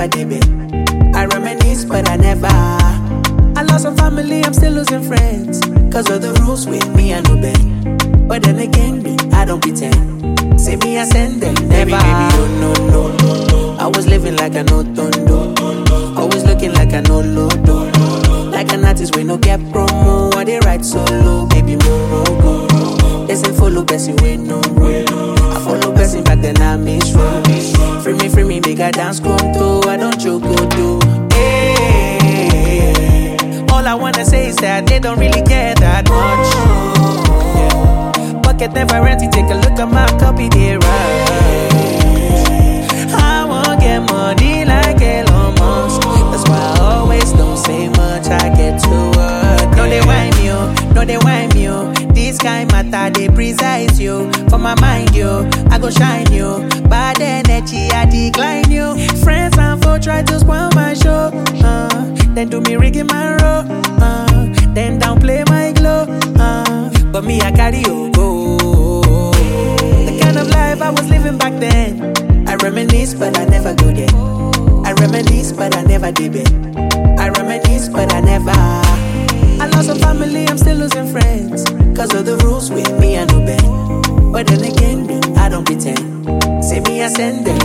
never did it. I reminisce, but I never. I lost some family, I'm still losing friends. Cause of the rules with me, I know bend. But then again, me, I don't pretend. Say me, I send them, never. Baby, no. I was living like I no tondo. Always looking like I no lodo. Like an artist, we no get promo. I they write solo, baby, more. They say follow Bessie, we no road. I follow Bessie, back then I miss road. Free me, make a dance conto. I don't joke, go do. Hey, all I wanna say is that they don't really care that much. Yeah. Pocket never empty, take a look at my copy, they right. I won't get money like Elon Musk. That's why I always don't say much, I get to work. No, they whine you, no, they whine you. This kind matter, they precise you. For my mind, you, I go shine you. Bad energy, I decline you. Friends and foe try to spoil my show. Then do me rigging my row. Then downplay my glow. But me, I carry you go. The kind of life I was living back then. I reminisce, but I never go there. I reminisce, but I never did it. I reminisce, but I never. I lost some family, I'm still losing friends. Cause of the rules with me, I know bend. But then again, me, I don't pretend. Say me, I send them,